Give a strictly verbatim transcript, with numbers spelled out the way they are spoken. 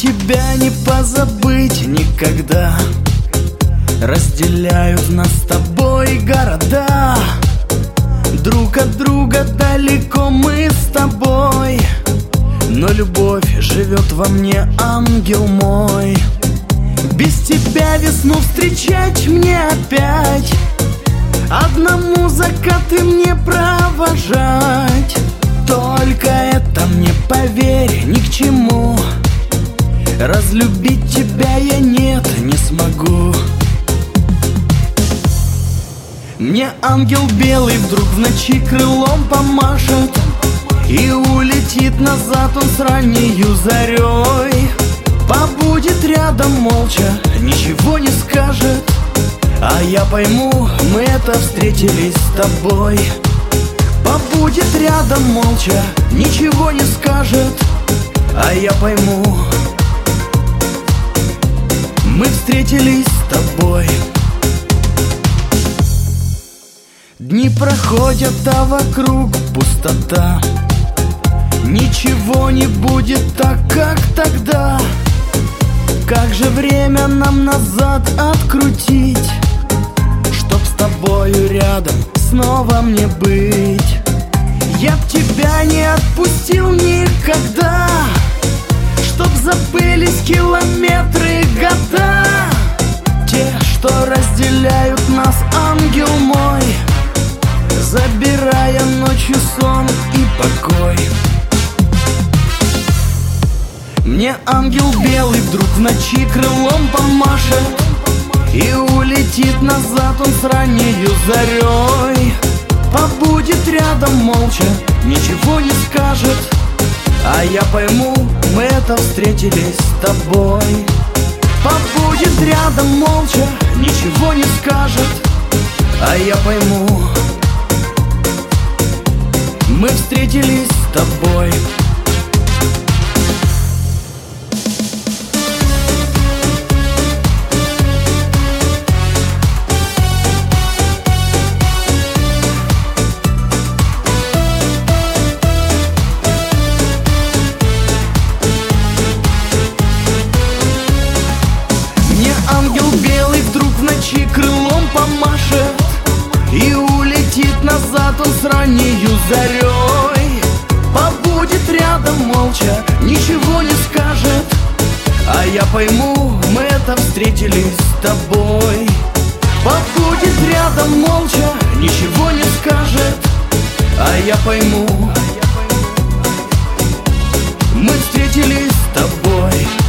тебя не позабыть никогда. Разделяют нас с тобой города, друг от друга далеко мы с тобой. Но любовь живет во мне, ангел мой. Без тебя весну встречать мне опять, одному закаты мне провожать. Только это мне, поверь, ни к чему. Разлюбить тебя я нет, не смогу. Мне ангел белый вдруг в ночи крылом помашет, и улетит назад он с раннею зарей. Побудет рядом молча, ничего не скажет, а я пойму, мы это встретились с тобой. Побудет рядом молча, ничего не скажет, а я пойму, мы встретились с тобой. Дни проходят, а вокруг пустота. Ничего не будет так, как тогда. Как же время нам назад открутить, чтоб с тобою рядом снова мне быть? Я б тебя не отпустил никогда, чтоб забылись километры, года. Те, что разделяют нас, ангел мой, забирая ночью сон и покой. Мне ангел белый вдруг в ночи крылом помашет, и улетит назад он с раннею зарей. Побудет рядом молча, ничего не скажет, а я пойму, мы это встретились с тобой. Побудет рядом молча, ничего не скажет, а я пойму, мы встретились с тобой. Крылом помашет, и улетит назад он с раннею зарей. Побудет рядом молча, ничего не скажет, а я пойму, мы это встретились с тобой. Побудет рядом молча, ничего не скажет, а я пойму, мы встретились с тобой.